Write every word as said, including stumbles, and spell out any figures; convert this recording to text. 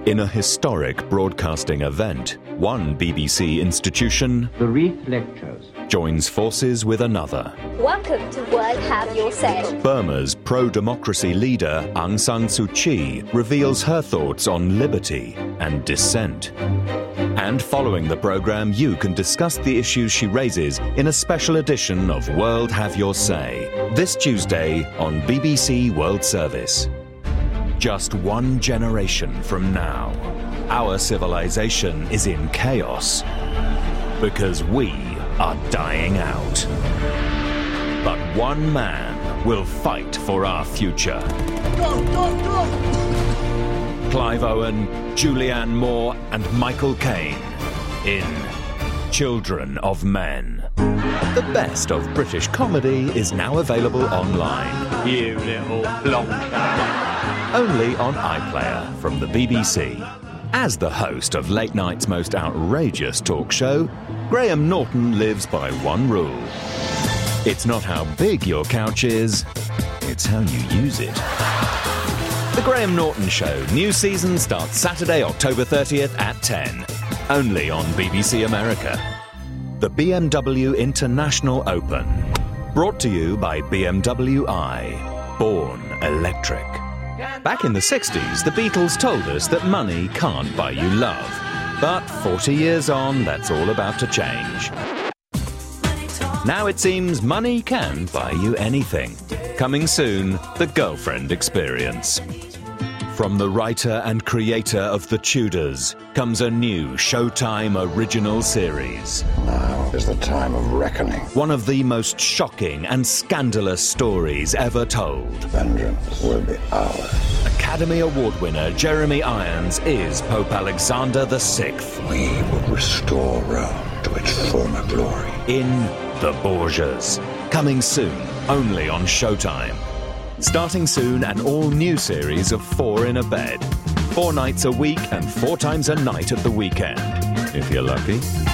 In a historic broadcasting event, one B B C institution, The Reith Lectures, joins forces with another. Welcome to World Have Your Say. Burma's pro-democracy leader Aung San Suu Kyi reveals her thoughts on liberty and dissent. And following the programme, you can discuss the issues she raises in a special edition of World Have Your Say, this Tuesday on B B C World Service. Just one generation from now, our civilization is in chaos because we are dying out. But one man will fight for our future. Go, go, go! Clive Owen, Julianne Moore and Michael Caine in Children of Men. The best of British comedy is now available online. You little plonker. Only on iPlayer from the B B C. As the host of late night's most outrageous talk show, Graham Norton lives by one rule. It's not how big your couch is, it's how you use it. The Graham Norton Show, new season starts Saturday, October thirtieth at ten. Only on B B C America. The B M W International Open. Brought to you by B M W i. Born electric. Back in the sixties, the Beatles told us that money can't buy you love. But forty years on, that's all about to change. Now it seems money can buy you anything. Coming soon, The Girlfriend Experience. From the writer and creator of The Tudors comes a new Showtime original series. Now is the time of reckoning. One of the most shocking and scandalous stories ever told. Vengeance will be ours. Academy Award winner Jeremy Irons is Pope Alexander the Sixth. We will restore Rome to its former glory. In The Borgias. Coming soon, only on Showtime. Starting soon, an all-new series of Four in a Bed. Four nights a week and four times a night at the weekend. If you're lucky.